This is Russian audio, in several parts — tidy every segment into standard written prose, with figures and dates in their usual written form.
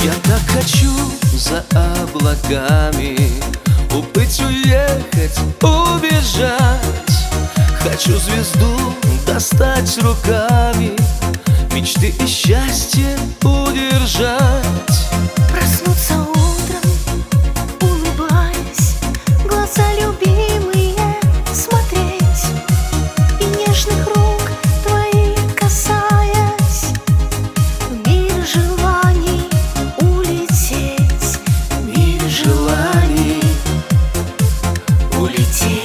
Я так хочу за облаками уплыть, уехать, убежать. Хочу звезду достать руками, мечты и счастье удержать. Проснуться утром, улыбаясь, глаза любимые смотреть и нежных рук твоих касаясь, в мир желаний улететь, в мир желаний улететь.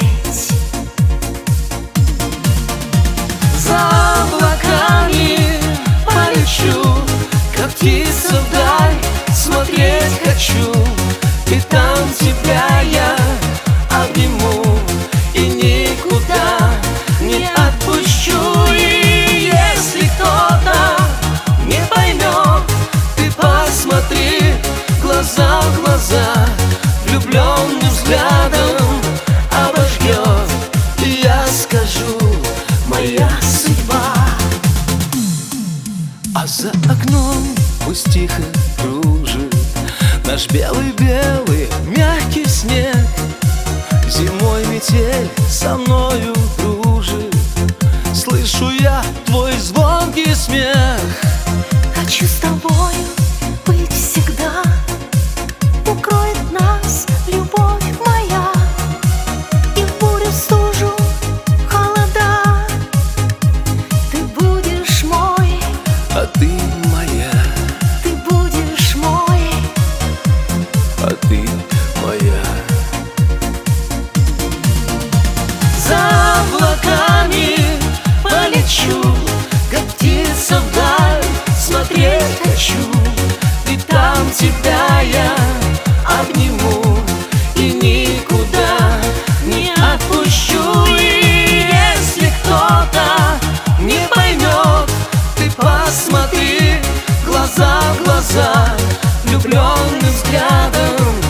За облаками полечу, как птица вдаль смотреть хочу. И там тебя я обниму и никуда не отпущу. И если кто-то не поймет, ты посмотри глаза в глаза, влюбленным взглядом обожгет. И я скажу: моя судьба. А за окном пусть тихо кружит наш белый-белый мягкий снег. Зимой метель со мною дружит, слышу я твой звонкий смех. Хочу с тобою быть всегда, укроет нас любовь моя, и в бурю, стужу, холода ты будешь мой, А ты моя, ты будешь мой. а ты моя. За облаками полечу, как птица вдаль смотреть хочу. И там тебя я обниму и никуда не отпущу. И если кто-то не поймет, ты посмотри глаза в глаза, влюбленным взглядом